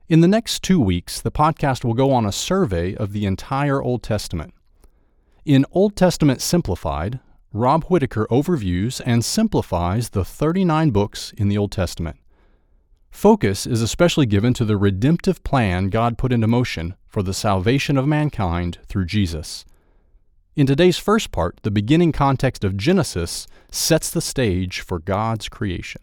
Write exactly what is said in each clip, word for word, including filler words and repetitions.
In the next two weeks, the podcast will go on a survey of the entire Old Testament. In Old Testament Simplified, Rob Whitaker overviews and simplifies the thirty-nine books in the Old Testament. Focus is especially given to the redemptive plan God put into motion for the salvation of mankind through Jesus. In today's first part, the beginning context of Genesis sets the stage for God's creation.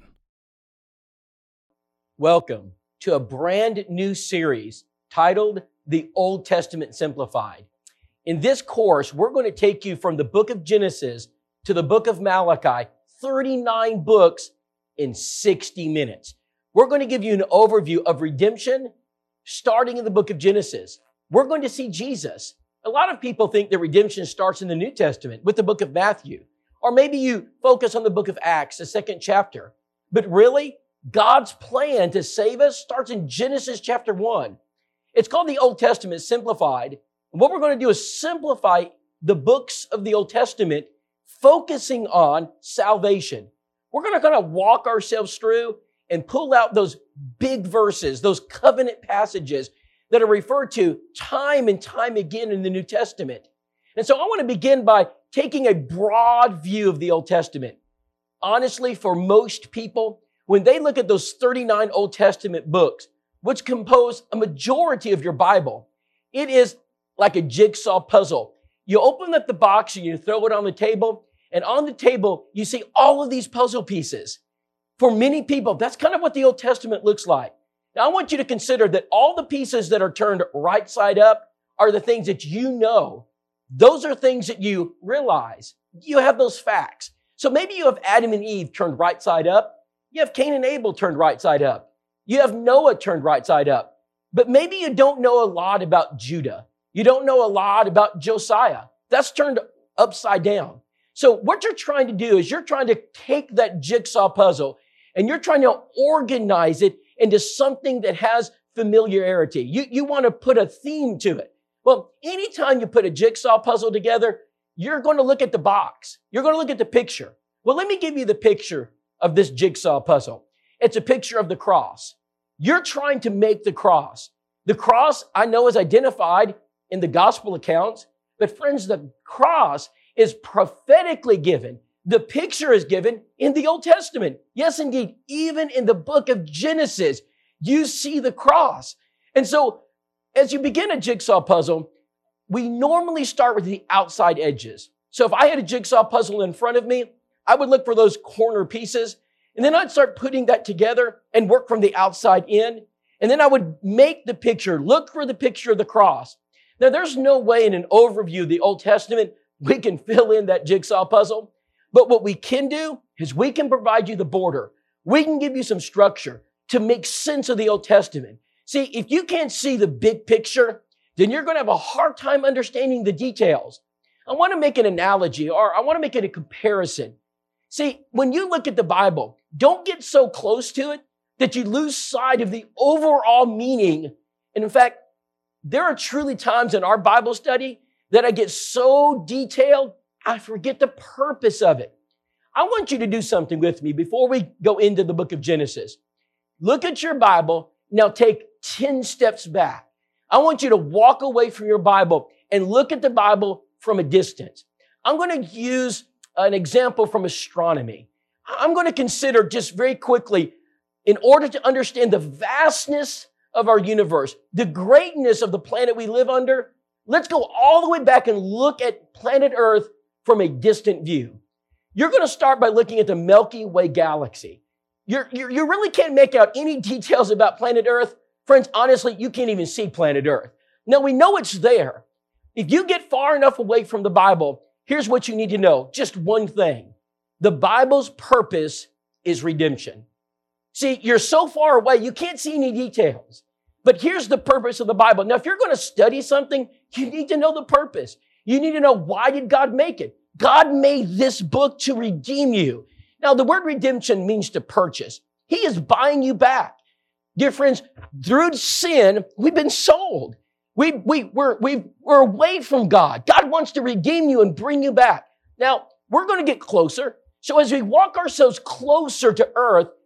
Welcome to a brand new series titled The Old Testament Simplified. In this course, we're going to take you from the book of Genesis to the book of Malachi, thirty-nine books in sixty minutes. We're going to give you an overview of redemption starting in the book of Genesis. We're going to see Jesus. A lot of people think that redemption starts in the New Testament with the book of Matthew, or maybe you focus on the book of Acts, the second chapter. But really, God's plan to save us starts in Genesis chapter one. It's called the Old Testament Simplified. And what we're going to do is simplify the books of the Old Testament, focusing on salvation. We're going to kind of walk ourselves through and pull out those big verses, those covenant passages that are referred to time and time again in the New Testament. And so I want to begin by taking a broad view of the Old Testament. Honestly, for most people, when they look at those thirty-nine Old Testament books, which compose a majority of your Bible, it is like a jigsaw puzzle. You open up the box and you throw it on the table, and on the table, you see all of these puzzle pieces. For many people, that's kind of what the Old Testament looks like. Now, I want you to consider that all the pieces that are turned right side up are the things that you know. Those are things that you realize. You have those facts. So maybe you have Adam and Eve turned right side up. You have Cain and Abel turned right side up. You have Noah turned right side up. But maybe you don't know a lot about Judah. You don't know a lot about Josiah. That's turned upside down. So what you're trying to do is you're trying to take that jigsaw puzzle and you're trying to organize it into something that has familiarity. You, you want to put a theme to it. Well, anytime you put a jigsaw puzzle together, you're going to look at the box. You're going to look at the picture. Well, let me give you the picture of this jigsaw puzzle. It's a picture of the cross. You're trying to make the cross. The cross, I know, is identified in the gospel accounts, but friends, the cross is prophetically given. The picture is given in the Old Testament. Yes, indeed, even in the book of Genesis, you see the cross. And so, as you begin a jigsaw puzzle, we normally start with the outside edges. So if I had a jigsaw puzzle in front of me, I would look for those corner pieces, and then I'd start putting that together and work from the outside in. And then I would make the picture, look for the picture of the cross. Now, there's no way in an overview of the Old Testament we can fill in that jigsaw puzzle. But what we can do is we can provide you the border. We can give you some structure to make sense of the Old Testament. See, if you can't see the big picture, then you're going to have a hard time understanding the details. I want to make an analogy, or I want to make it a comparison. See, when you look at the Bible, don't get so close to it that you lose sight of the overall meaning. And in fact, there are truly times in our Bible study that I get so detailed, I forget the purpose of it. I want you to do something with me before we go into the book of Genesis. Look at your Bible. Now take ten steps back. I want you to walk away from your Bible and look at the Bible from a distance. I'm going to use an example from astronomy. I'm going to consider just very quickly, in order to understand the vastness of our universe, the greatness of the planet we live under, let's go all the way back and look at planet Earth from a distant view. You're going to start by looking at the Milky Way galaxy. You're, you're, you really can't make out any details about planet Earth. Friends, honestly, you can't even see planet Earth. Now, we know it's there. If you get far enough away from the Bible, here's what you need to know. Just one thing. The Bible's purpose is redemption. See, you're so far away, you can't see any details. But here's the purpose of the Bible. Now, if you're going to study something, you need to know the purpose. You need to know, why did God make it? God made this book to redeem you. Now, the word redemption means to purchase. He is buying you back. Dear friends, through sin, we've been sold. We, we, we're, we, we're away from God. God wants to redeem you and bring you back. Now, we're going to get closer. So as we walk ourselves closer to earth,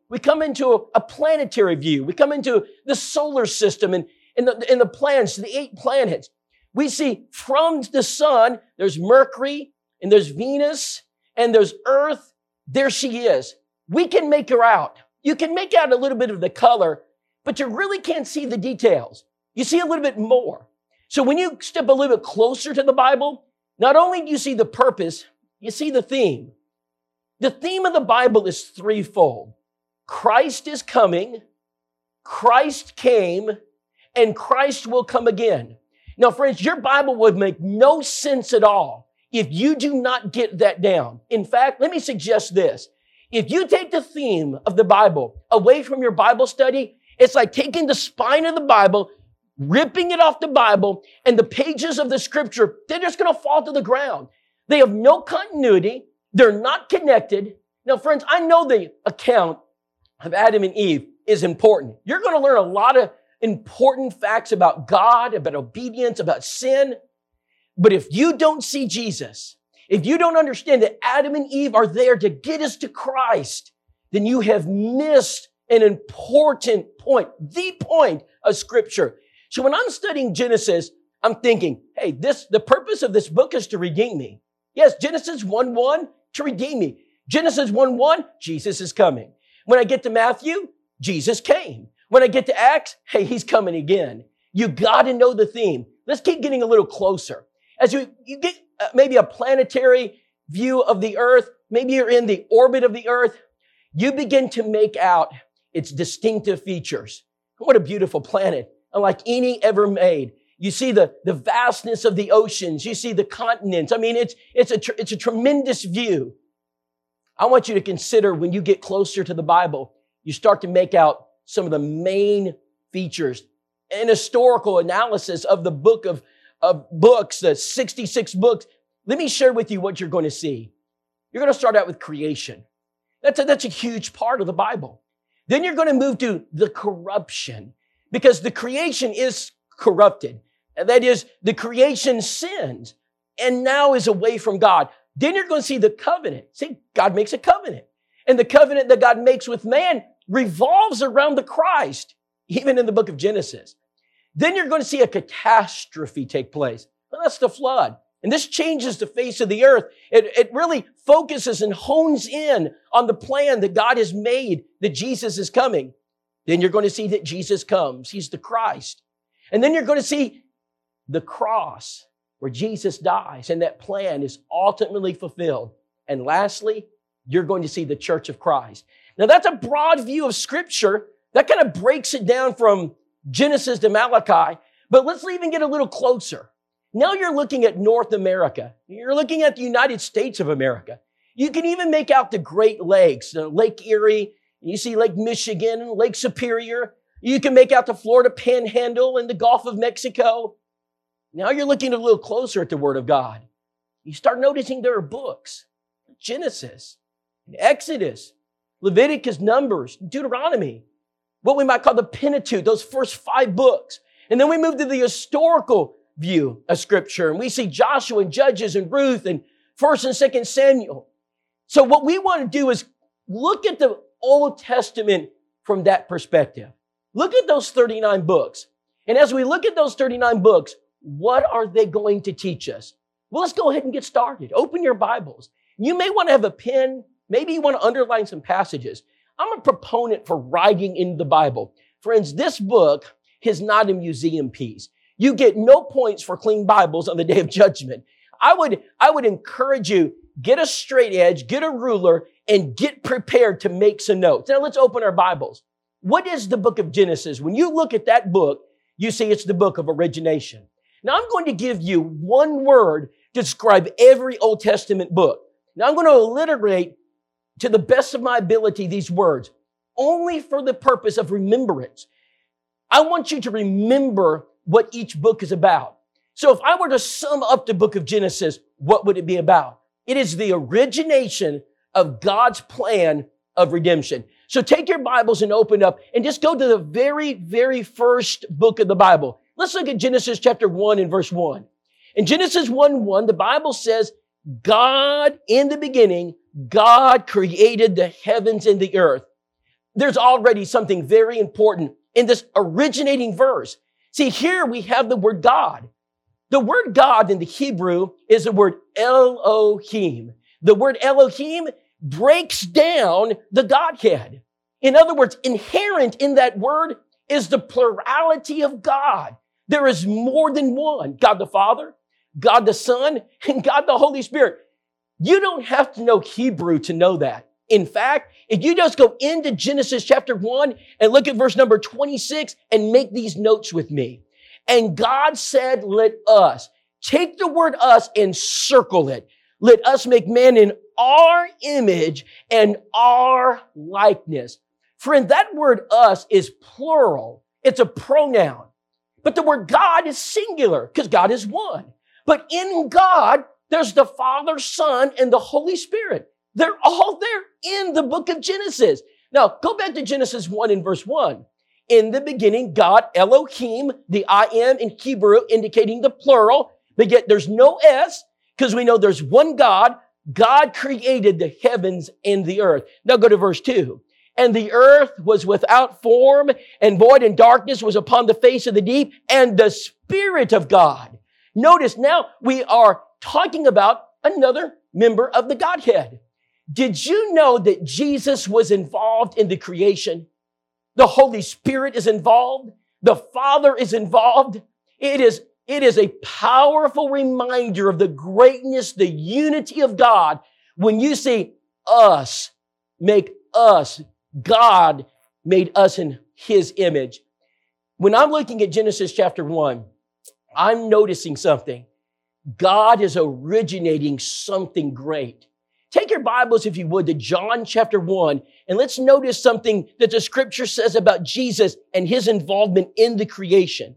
We come into a, a planetary view. We come into the solar system and, and, the, and the planets, the eight planets. We see from the sun, there's Mercury and there's Venus and there's Earth. There she is. We can make her out. You can make out a little bit of the color, but you really can't see the details. You see a little bit more. So when you step a little bit closer to the Bible, not only do you see the purpose, you see the theme. The theme of the Bible is threefold. Christ is coming, Christ came, and Christ will come again. Now, friends, your Bible would make no sense at all if you do not get that down. In fact, let me suggest this. If you take the theme of the Bible away from your Bible study, it's like taking the spine of the Bible, ripping it off the Bible, and the pages of the scripture, they're just going to fall to the ground. They have no continuity. They're not connected. Now, friends, I know the account of Adam and Eve is important. You're going to learn a lot of important facts about God, about obedience, about sin. But if you don't see Jesus, if you don't understand that Adam and Eve are there to get us to Christ, then you have missed an important point, the point of Scripture. So when I'm studying Genesis, I'm thinking, hey, this the purpose of this book is to redeem me. Yes, Genesis one one, to redeem me. Genesis one one, Jesus is coming. When I get to Matthew, Jesus came. When I get to Acts, hey, he's coming again. You got to know the theme. Let's keep getting a little closer. As you, you get uh, maybe a planetary view of the earth, maybe you're in the orbit of the earth, you begin to make out its distinctive features. What a beautiful planet, unlike any ever made. You see the, the vastness of the oceans. You see the continents. I mean, it's, it's, a, tr- it's a tremendous view. I want you to consider when you get closer to the Bible, you start to make out some of the main features. An historical analysis of the book of, of books, the sixty-six books. Let me share with you what you're going to see. You're going to start out with creation. That's a, that's a huge part of the Bible. Then you're going to move to the corruption, because the creation is corrupted. And that is, the creation sins and now is away from God. Then you're going to see the covenant. See, God makes a covenant. And the covenant that God makes with man revolves around the Christ, even in the book of Genesis. Then you're going to see a catastrophe take place. Well, that's the flood. And this changes the face of the earth. It, it really focuses and hones in on the plan that God has made, that Jesus is coming. Then you're going to see that Jesus comes. He's the Christ. And then you're going to see the cross, where Jesus dies, and that plan is ultimately fulfilled. And lastly, you're going to see the church of Christ. Now, that's a broad view of Scripture. That kind of breaks it down from Genesis to Malachi. But let's even get a little closer. Now you're looking at North America. You're looking at the United States of America. You can even make out the Great Lakes, uh, Lake Erie. You see Lake Michigan, Lake Superior. You can make out the Florida Panhandle and the Gulf of Mexico. Now you're looking a little closer at the Word of God. You start noticing there are books. Genesis, Exodus, Leviticus, Numbers, Deuteronomy. What we might call the Pentateuch, those first five books. And then we move to the historical view of Scripture. And we see Joshua and Judges and Ruth and First and Second Samuel. So what we want to do is look at the Old Testament from that perspective. Look at those thirty-nine books. And as we look at those thirty-nine books, what are they going to teach us? Well, let's go ahead and get started. Open your Bibles. You may want to have a pen. Maybe you want to underline some passages. I'm a proponent for writing in the Bible. Friends, this book is not a museum piece. You get no points for clean Bibles on the day of judgment. I would, I would encourage you, get a straight edge, get a ruler, and get prepared to make some notes. Now let's open our Bibles. What is the book of Genesis? When you look at that book, you see it's the book of origination. Now I'm going to give you one word to describe every Old Testament book. Now I'm going to alliterate to the best of my ability these words, only for the purpose of remembrance. I want you to remember what each book is about. So if I were to sum up the book of Genesis, what would it be about? It is the origination of God's plan of redemption. So take your Bibles and open up and just go to the very, very first book of the Bible. Let's look at Genesis chapter one and verse one. In Genesis one one, the Bible says, God, in the beginning, God created the heavens and the earth. there's already something very important in this originating verse. See, here we have the word God. The word God in the Hebrew is the word Elohim. The word Elohim breaks down the Godhead. In other words, inherent in that word is the plurality of God. There is more than one. God the Father, God the Son, and God the Holy Spirit. You don't have to know Hebrew to know that. In fact, if you just go into Genesis chapter one and look at verse number twenty-six and make these notes with me. And God said, let us. Take the word us and circle it. Let us make man in our image and our likeness. Friend, that word us is plural. It's a pronoun. But the word God is singular because God is one. But in God, there's the Father, Son, and the Holy Spirit. They're all there in the book of Genesis. Now, go back to Genesis one and verse one. In the beginning, God, Elohim, the I am in Hebrew indicating the plural, but yet there's no S because we know there's one God. God created the heavens and the earth. Now go to verse two. And the earth was without form and void, and darkness was upon the face of the deep, and the Spirit of God. Notice now we are talking about another member of the Godhead. Did you know that Jesus was involved in the creation? The Holy Spirit is involved. The Father is involved. It is, it is a powerful reminder of the greatness, the unity of God when you see us make us. God made us in His image. When I'm looking at Genesis chapter one, I'm noticing something. God is originating something great. Take your Bibles, if you would, to John chapter one, and let's notice something that the scripture says about Jesus and His involvement in the creation.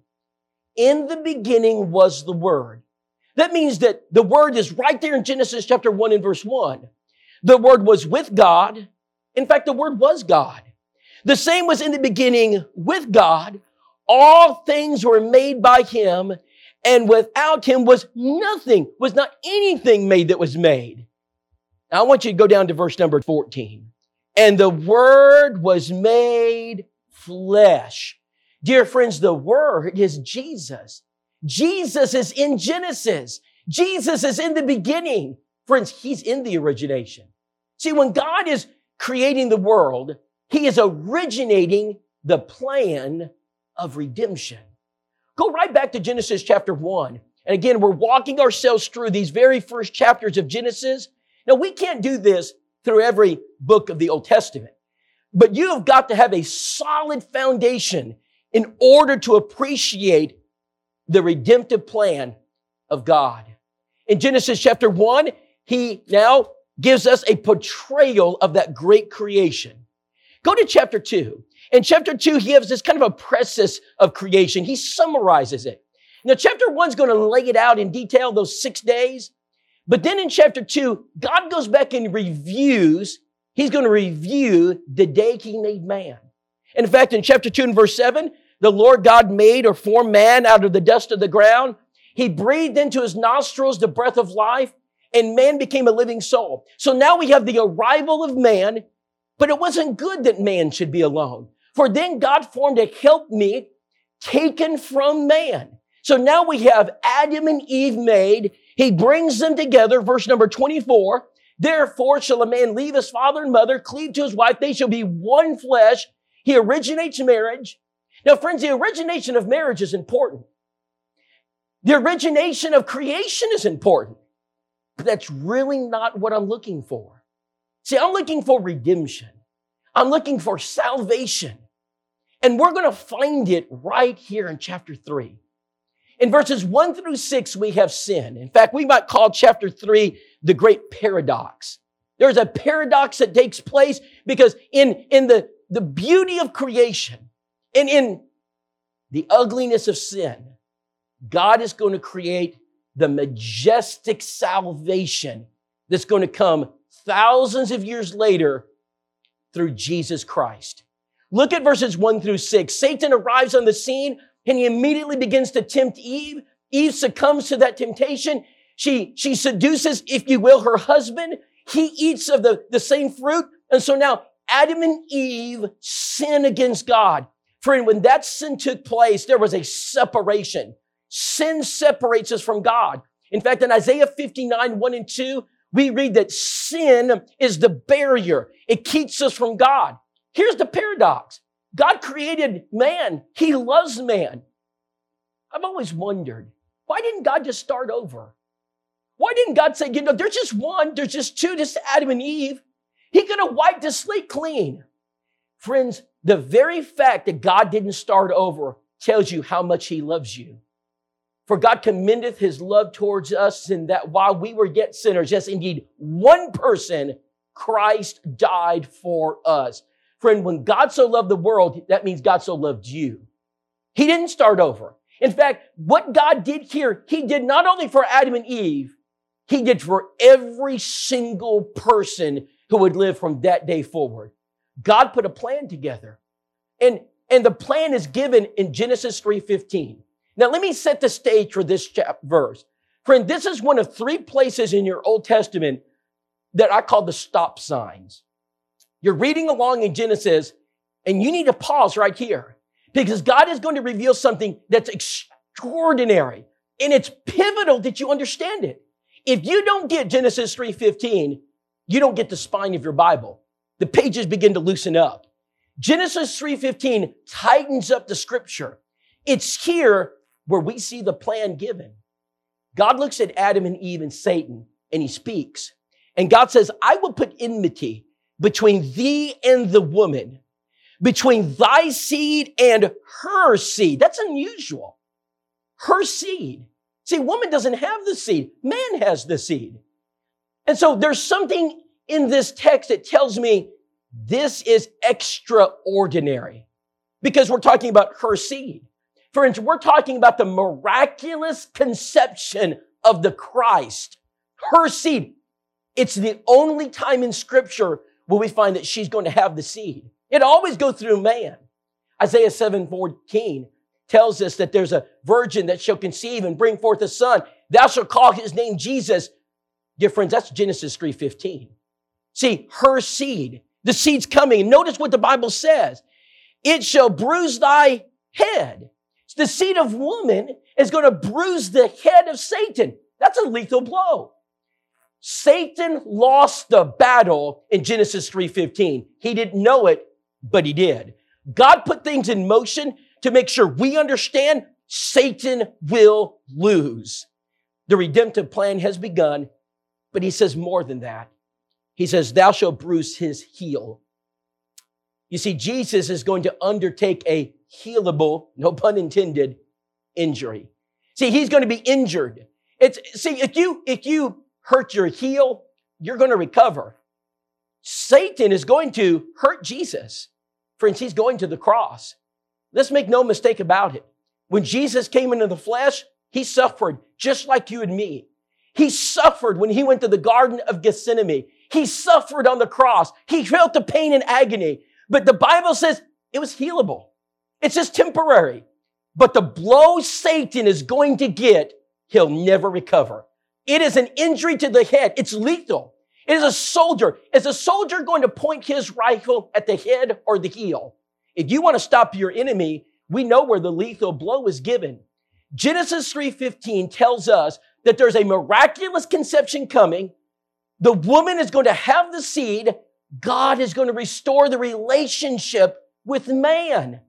In the beginning was the Word. That means that the Word is right there in Genesis chapter one and verse one. The Word was with God. In fact, the Word was God. The same was in the beginning with God. All things were made by Him, and without Him was nothing, was not anything made that was made. Now, I want you to go down to verse number fourteen. And the Word was made flesh. Dear friends, the Word is Jesus. Jesus is in Genesis. Jesus is in the beginning. Friends, He's in the origination. See, when God is creating the world, He is originating the plan of redemption. Go right back to Genesis chapter one. And again, we're walking ourselves through these very first chapters of Genesis. Now, we can't do this through every book of the Old Testament, but you have got to have a solid foundation in order to appreciate the redemptive plan of God. In Genesis chapter one, He now gives us a portrayal of that great creation. Go to chapter two. In chapter two, He gives this kind of a preface of creation. He summarizes it. Now, chapter one is going to lay it out in detail, those six days. But then in chapter two, God goes back and reviews. He's going to review the day He made man. And in fact, in chapter two and verse seven, the Lord God made or formed man out of the dust of the ground. He breathed into his nostrils the breath of life, and man became a living soul. So now we have the arrival of man, but it wasn't good that man should be alone. For then God formed a helpmeet taken from man. So now we have Adam and Eve made. He brings them together, verse number twenty-four. Therefore shall a man leave his father and mother, cleave to his wife, they shall be one flesh. He originates marriage. Now, friends, the origination of marriage is important. The origination of creation is important. But that's really not what I'm looking for. See, I'm looking for redemption. I'm looking for salvation. And we're going to find it right here in chapter three. In verses one through six, we have sin. In fact, we might call chapter three the great paradox. There's a paradox that takes place because in, in the, the beauty of creation and in the ugliness of sin, God is going to create the majestic salvation that's going to come thousands of years later through Jesus Christ. Look at verses one through six. Satan arrives on the scene and he immediately begins to tempt Eve. Eve succumbs to that temptation. She, she seduces, if you will, her husband. He eats of the, the same fruit. And so now Adam and Eve sin against God. Friend, when that sin took place, there was a separation. Sin separates us from God. In fact, in Isaiah fifty-nine, one and two, we read that sin is the barrier. It keeps us from God. Here's the paradox. God created man. He loves man. I've always wondered, why didn't God just start over? Why didn't God say, you know, there's just one, there's just two, just Adam and Eve. He could have wiped the slate clean. Friends, the very fact that God didn't start over tells you how much he loves you. For God commendeth his love towards us in that while we were yet sinners, yes, indeed, one person, Christ died for us. Friend, when God so loved the world, that means God so loved you. He didn't start over. In fact, what God did here, he did not only for Adam and Eve, he did for every single person who would live from that day forward. God put a plan together. And, and the plan is given in Genesis three fifteen. Now, let me set the stage for this chapter verse. Friend, this is one of three places in your Old Testament that I call the stop signs. You're reading along in Genesis, and you need to pause right here because God is going to reveal something that's extraordinary, and it's pivotal that you understand it. If you don't get Genesis three fifteen, you don't get the spine of your Bible. The pages begin to loosen up. Genesis three fifteen tightens up the scripture. It's here where we see the plan given. God looks at Adam and Eve and Satan, and he speaks. And God says, I will put enmity between thee and the woman, between thy seed and her seed. That's unusual. Her seed. See, woman doesn't have the seed. Man has the seed. And so there's something in this text that tells me this is extraordinary because we're talking about her seed. Friends, we're talking about the miraculous conception of the Christ, her seed. It's the only time in Scripture where we find that she's going to have the seed. It always goes through man. Isaiah seven fourteen tells us that there's a virgin that shall conceive and bring forth a son. Thou shalt call his name Jesus. Dear friends, that's Genesis three fifteen. See, her seed, the seed's coming. Notice what the Bible says. It shall bruise thy head. The seed of woman is going to bruise the head of Satan. That's a lethal blow. Satan lost the battle in Genesis three fifteen. He didn't know it, but he did. God put things in motion to make sure we understand Satan will lose. The redemptive plan has begun, but he says more than that. He says, thou shalt bruise his heel. You see, Jesus is going to undertake a healable, no pun intended, injury. See, he's going to be injured. It's, see, if you, if you hurt your heel, you're going to recover. Satan is going to hurt Jesus. Friends, he's going to the cross. Let's make no mistake about it. When Jesus came into the flesh, he suffered just like you and me. He suffered when he went to the Garden of Gethsemane. He suffered on the cross. He felt the pain and agony. But the Bible says it was healable. It's just temporary. But the blow Satan is going to get, he'll never recover. It is an injury to the head. It's lethal. It is a soldier. Is a soldier going to point his rifle at the head or the heel? If you want to stop your enemy, we know where the lethal blow is given. Genesis three fifteen tells us that there's a miraculous conception coming. The woman is going to have the seed. God is going to restore the relationship with man.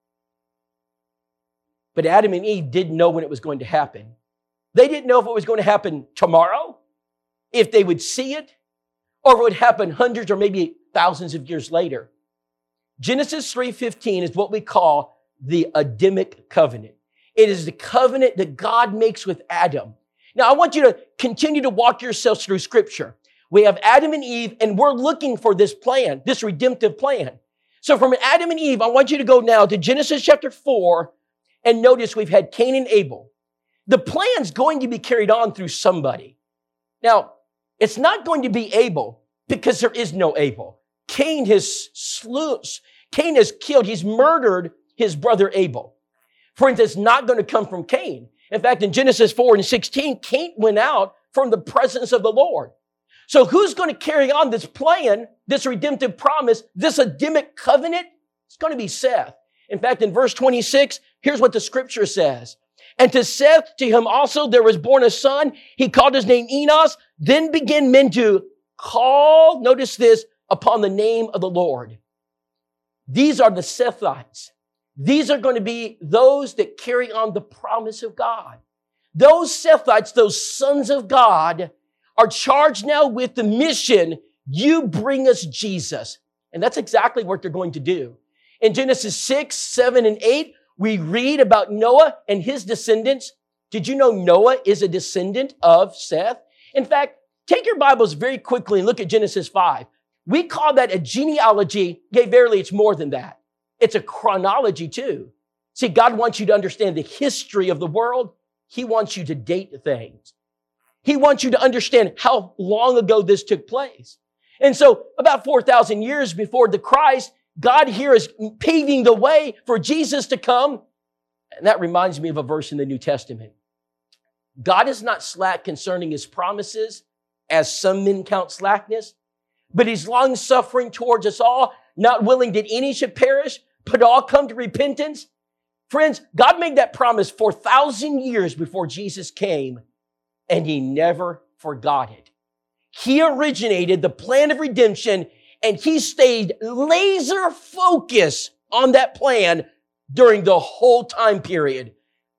But Adam and Eve didn't know when it was going to happen. They didn't know if it was going to happen tomorrow, if they would see it, or if it would happen hundreds or maybe thousands of years later. Genesis three fifteen is what we call the Adamic covenant. It is the covenant that God makes with Adam. Now, I want you to continue to walk yourselves through Scripture. We have Adam and Eve, and we're looking for this plan, this redemptive plan. So from Adam and Eve, I want you to go now to Genesis chapter four, and notice we've had Cain and Abel. The plan's going to be carried on through somebody. Now, it's not going to be Abel because there is no Abel. Cain has slew, Cain has killed, he's murdered his brother Abel. Friends, it's not going to come from Cain. In fact, in Genesis four and sixteen, Cain went out from the presence of the Lord. So who's going to carry on this plan, this redemptive promise, this Adamic covenant? It's going to be Seth. In fact, in verse twenty-six, here's what the scripture says. And to Seth, to him also there was born a son. He called his name Enos. Then began men to call, notice this, upon the name of the Lord. These are the Sethites. These are going to be those that carry on the promise of God. Those Sethites, those sons of God, are charged now with the mission, you bring us Jesus. And that's exactly what they're going to do. In Genesis six, seven, and eight, we read about Noah and his descendants. Did you know Noah is a descendant of Seth? In fact, take your Bibles very quickly and look at Genesis five. We call that a genealogy. Yea, verily, it's more than that. It's a chronology too. See, God wants you to understand the history of the world. He wants you to date things. He wants you to understand how long ago this took place. And so about four thousand years before the Christ, God here is paving the way for Jesus to come. And that reminds me of a verse in the New Testament. God is not slack concerning his promises, as some men count slackness, but he's long-suffering towards us all, not willing that any should perish, but all come to repentance. Friends, God made that promise four thousand years before Jesus came, and he never forgot it. He originated the plan of redemption, and he stayed laser focused on that plan during the whole time period.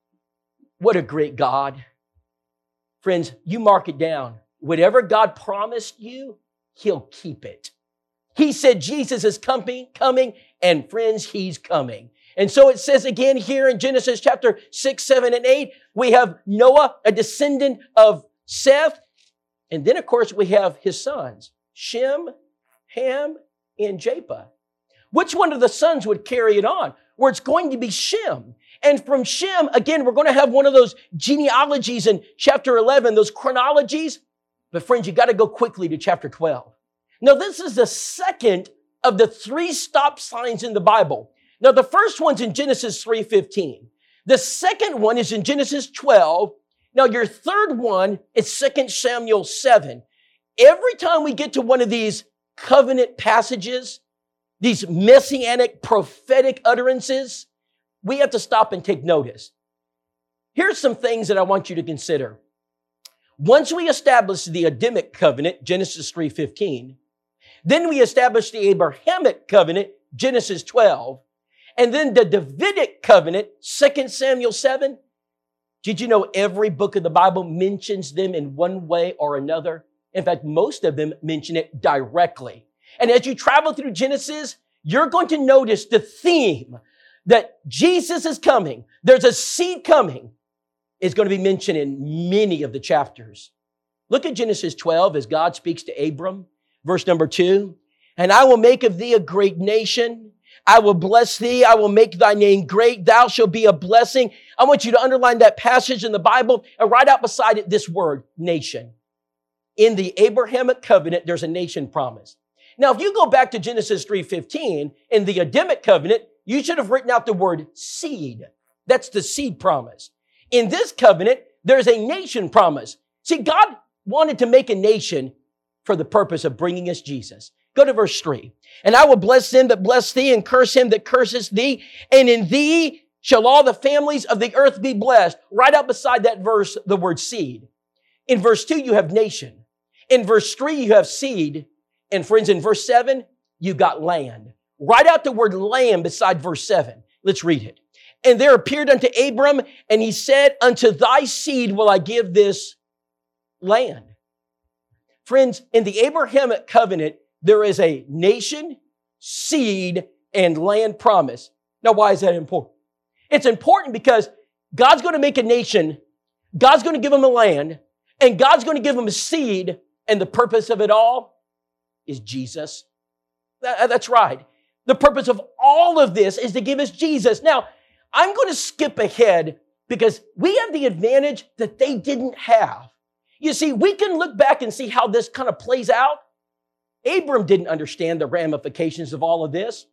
What a great God. Friends, you mark it down. Whatever God promised you, he'll keep it. He said Jesus is coming, coming, and friends, he's coming. And so it says again here in Genesis chapter six, seven, and eight, we have Noah, a descendant of Seth. And then, of course, we have his sons, Shem, Ham, and Japheth. Which one of the sons would carry it on? Well, it's going to be Shem. And from Shem, again, we're going to have one of those genealogies in chapter eleven, those chronologies. But friends, you got to go quickly to chapter twelve. Now, this is the second of the three stop signs in the Bible. Now, the first one's in Genesis three fifteen. The second one is in Genesis twelve. Now, your third one is Second Samuel seven. Every time we get to one of these covenant passages, these messianic prophetic utterances, we have to stop and take notice. Here's some things that I want you to consider. Once we establish the Adamic covenant, Genesis three fifteen, then we establish the Abrahamic covenant, Genesis twelve, and then the Davidic covenant, Second Samuel seven. Did you know every book of the Bible mentions them in one way or another? In fact, most of them mention it directly. And as you travel through Genesis, you're going to notice the theme that Jesus is coming. There's a seed coming. Is going to be mentioned in many of the chapters. Look at Genesis twelve as God speaks to Abram. Verse number two. And I will make of thee a great nation. I will bless thee. I will make thy name great. Thou shalt be a blessing. I want you to underline that passage in the Bible and write out beside it this word, nation. In the Abrahamic covenant, there's a nation promise. Now, if you go back to Genesis three fifteen, in the Adamic covenant, you should have written out the word seed. That's the seed promise. In this covenant, there's a nation promise. See, God wanted to make a nation for the purpose of bringing us Jesus. Go to verse three. And I will bless them that bless thee and curse him that curses thee. And in thee shall all the families of the earth be blessed. Right out beside that verse, the word seed. In verse two, you have nation. In verse three, you have seed. And friends, in verse seven, you got land. Write out the word land beside verse seven. Let's read it. And there appeared unto Abram, and he said, unto thy seed will I give this land. Friends, in the Abrahamic covenant, there is a nation, seed, and land promise. Now, why is that important? It's important because God's going to make a nation, God's going to give them a land, and God's going to give them a seed, and the purpose of it all is Jesus. That's right. The purpose of all of this is to give us Jesus. Now, I'm going to skip ahead because we have the advantage that they didn't have. You see, we can look back and see how this kind of plays out. Abram didn't understand the ramifications of all of this.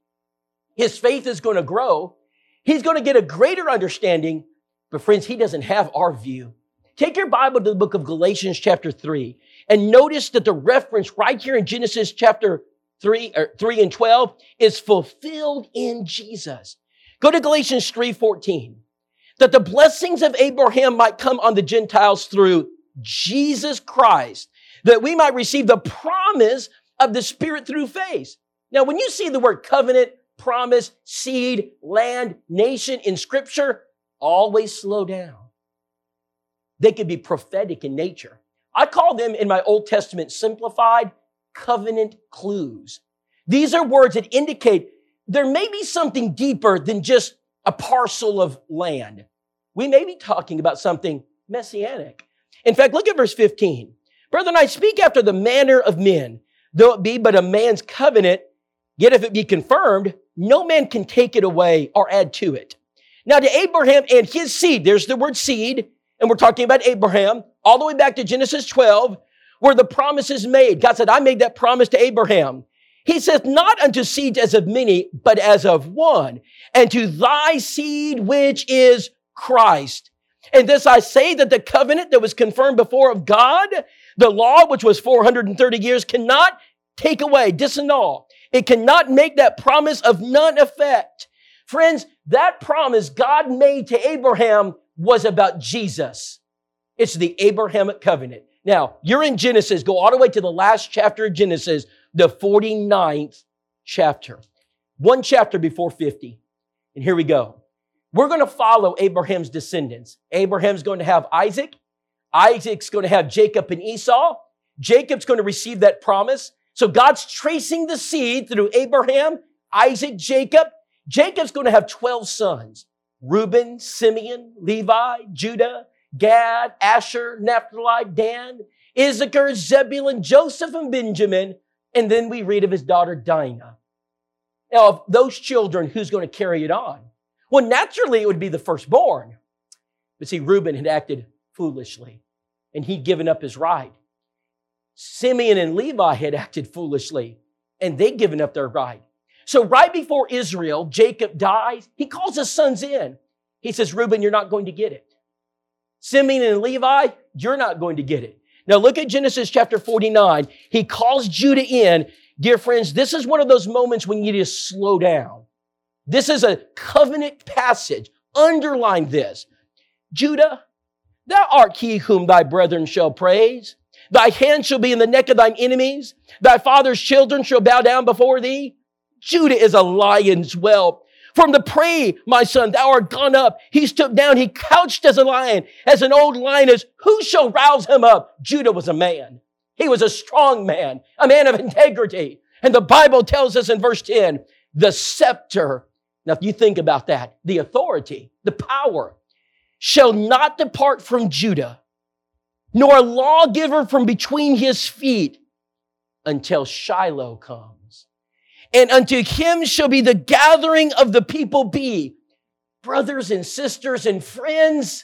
His faith is going to grow. He's going to get a greater understanding. But friends, he doesn't have our view. Take your Bible to the book of Galatians chapter three and notice that the reference right here in Genesis chapter three, or three and twelve is fulfilled in Jesus. Go to Galatians three fourteen. That the blessings of Abraham might come on the Gentiles through Jesus Christ, that we might receive the promise of the Spirit through faith. Now, when you see the word covenant, promise, seed, land, nation in Scripture, always slow down. They could be prophetic in nature. I call them in my Old Testament simplified covenant clues. These are words that indicate there may be something deeper than just a parcel of land. We may be talking about something messianic. In fact, look at verse fifteen. Brethren, I speak after the manner of men, though it be but a man's covenant, yet if it be confirmed, no man can take it away or add to it. Now to Abraham and his seed, there's the word seed, and we're talking about Abraham, all the way back to Genesis twelve, where the promise is made. God said, I made that promise to Abraham. He says, not unto seeds as of many, but as of one, and to thy seed, which is Christ. And this I say, that the covenant that was confirmed before of God, the law, which was four hundred thirty years, cannot take away, disannul. It cannot make that promise of none effect. Friends, that promise God made to Abraham was about Jesus. It's the Abrahamic covenant. Now, you're in Genesis. Go all the way to the last chapter of Genesis, the forty-ninth chapter. One chapter before fifty. And here we go. We're going to follow Abraham's descendants. Abraham's going to have Isaac. Isaac's going to have Jacob and Esau. Jacob's going to receive that promise. So God's tracing the seed through Abraham, Isaac, Jacob. Jacob's going to have twelve sons. Reuben, Simeon, Levi, Judah, Gad, Asher, Naphtali, Dan, Issachar, Zebulun, Joseph, and Benjamin. And then we read of his daughter Dinah. Now, of those children, who's going to carry it on? Well, naturally, it would be the firstborn. But see, Reuben had acted foolishly, and he'd given up his right. Simeon and Levi had acted foolishly, and they'd given up their right. So right before Israel, Jacob dies, he calls his sons in. He says, Reuben, you're not going to get it. Simeon and Levi, you're not going to get it. Now look at Genesis chapter forty-nine. He calls Judah in. Dear friends, this is one of those moments when you need to slow down. This is a covenant passage. Underline this. Judah, thou art he whom thy brethren shall praise. Thy hand shall be in the neck of thine enemies. Thy father's children shall bow down before thee. Judah is a lion's whelp. From the prey, my son, thou art gone up. He stooped down. He couched as a lion, as an old lioness. Who shall rouse him up? Judah was a man. He was a strong man, a man of integrity. And the Bible tells us in verse ten, the scepter. Now, if you think about that, the authority, the power, shall not depart from Judah, nor a lawgiver from between his feet, until Shiloh comes. And unto him shall be the gathering of the people be. Brothers and sisters and friends,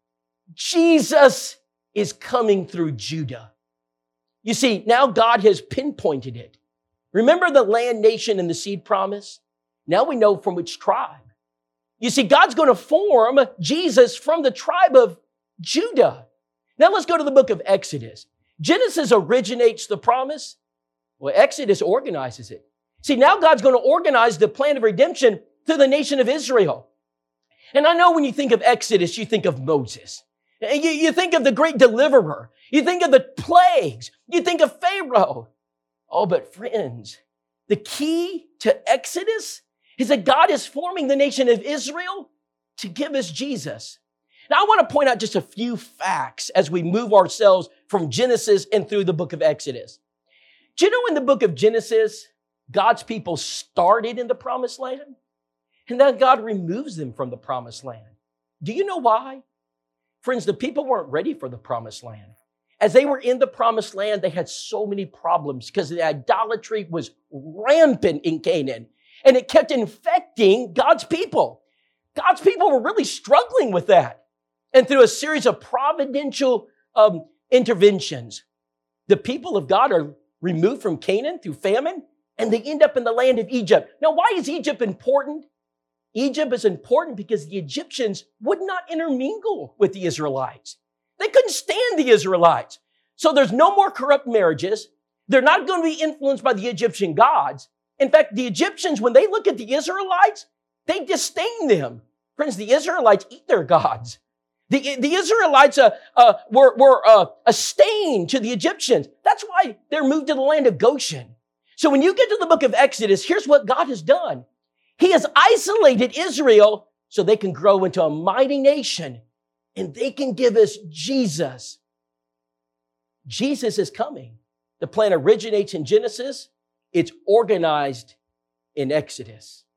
Jesus is coming through Judah. You see, now God has pinpointed it. Remember the land, nation, and the seed promise? Now we know from which tribe. You see, God's going to form Jesus from the tribe of Judah. Now let's go to the book of Exodus. Genesis originates the promise. Well, Exodus organizes it. See, now God's going to organize the plan of redemption through the nation of Israel. And I know when you think of Exodus, you think of Moses. You, you think of the great deliverer. You think of the plagues. You think of Pharaoh. Oh, but friends, the key to Exodus is that God is forming the nation of Israel to give us Jesus. Now, I want to point out just a few facts as we move ourselves from Genesis and through the book of Exodus. Do you know in the book of Genesis, God's people started in the promised land, and then God removes them from the promised land? Do you know why? Friends, the people weren't ready for the promised land. As they were in the promised land, they had so many problems because the idolatry was rampant in Canaan, and it kept infecting God's people. God's people were really struggling with that. And through a series of providential um, interventions, the people of God are removed from Canaan through famine, and they end up in the land of Egypt. Now, why is Egypt important? Egypt is important because the Egyptians would not intermingle with the Israelites. They couldn't stand the Israelites. So there's no more corrupt marriages. They're not going to be influenced by the Egyptian gods. In fact, the Egyptians, when they look at the Israelites, they disdain them. Friends, the Israelites eat their gods. The, the Israelites uh, uh, were, were uh, a stain to the Egyptians. That's why they're moved to the land of Goshen. So when you get to the book of Exodus, here's what God has done. He has isolated Israel so they can grow into a mighty nation and they can give us Jesus. Jesus is coming. The plan originates in Genesis. It's organized in Exodus.